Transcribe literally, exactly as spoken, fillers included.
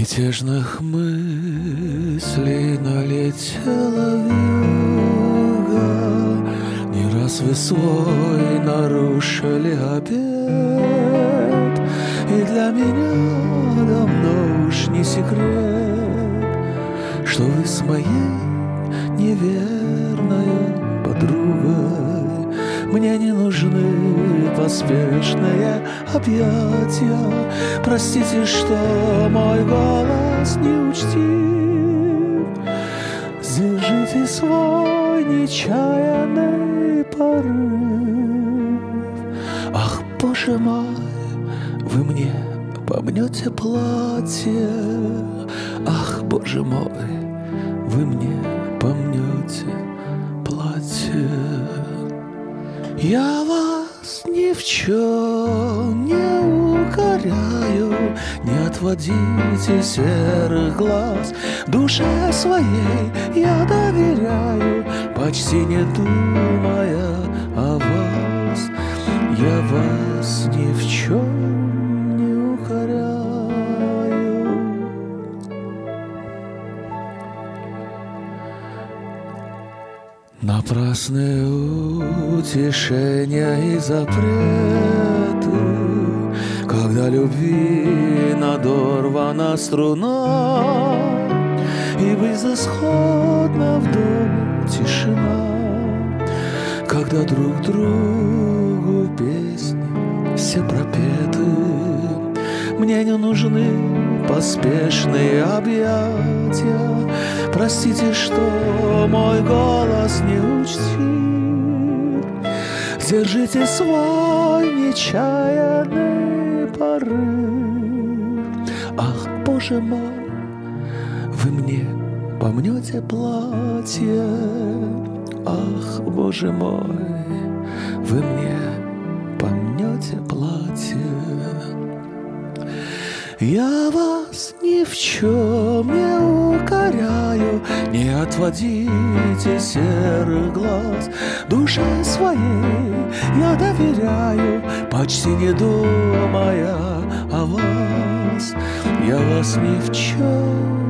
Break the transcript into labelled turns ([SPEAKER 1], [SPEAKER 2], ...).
[SPEAKER 1] Мятежных мыслей налетела вьюга, не раз вы свой нарушили обет, и для меня давно уж не секрет, что вы с моей неверной подругой. Мне не нужны поспешные объятия. Простите, что мой голос не учтив. Сдержите свой нечаянный порыв. Ах, Боже мой, вы мне помнете платье. Ах, Боже мой, вы мне помнете платье. Я вас ни в чем не укоряю, не отводите серых глаз. Душе своей я доверяю, почти не думая о вас. Я вас ни в чем не укоряю. Напрасные утешения и запреты, когда любви надорвана струна, и безысходно в доме тишина, когда друг другу песни все пропеты. Мне не нужны поспешные объятия. Простите, что мой голос не учтив. Сдержите свой нечаянный порыв. Ах, Боже мой, вы мне помнете платье. Ах, Боже мой, вы мне помнете платье. Я вас ни в чем не укоряю, не отводите серых глаз. Душе своей я доверяю, почти не думая о вас. Я вас ни в чем